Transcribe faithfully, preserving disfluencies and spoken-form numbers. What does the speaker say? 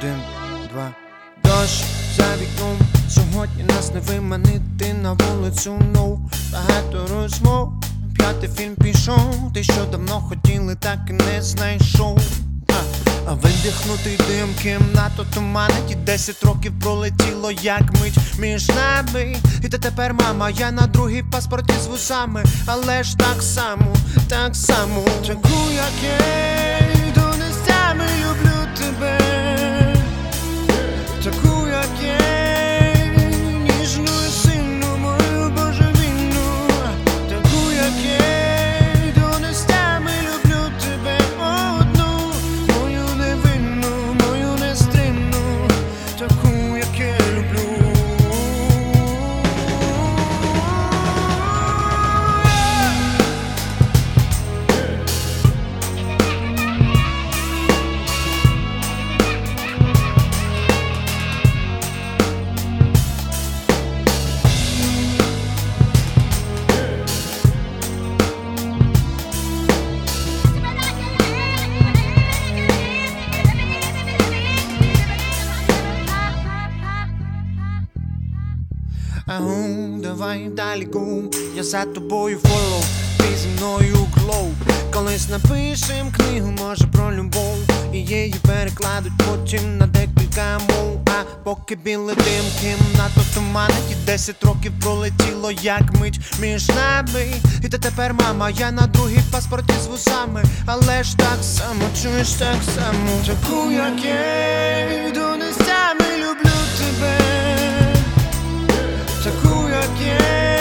Один, два, дощ за вікном. Сьогодні нас не виманити на вулицю, ну багато розмов. П'ятий фільм пішов, ти що давно хотіли, так і не знайшов. А, а видихнутий дим, кімнату туманить. І десять років пролетіло, як мить між нами. І ти тепер мама, я на другій паспорті з вусами. Але ж так само, так само, таку, як є, до нестями люблю тебе. Таку, як є, ніжну і сильну, мою божевільну. Таку, як є, до нестями люблю тебе. Одну, мою невинну, мою нестримну. Таку, як я люблю. Агу, давай далі гу, я за тобою фоллоу, ти зі мною глоу. Колись напишем книгу, може, про любов, і її перекладуть потім на декілька мов. А поки білий дим, кімнату туманить. І десять років пролетіло, як мить між нами. І ти тепер мама, я на другій паспорті з вусами. Але ж так само, чуєш, так само, таку, як є, до нестями люблю тебе. Таку, як є.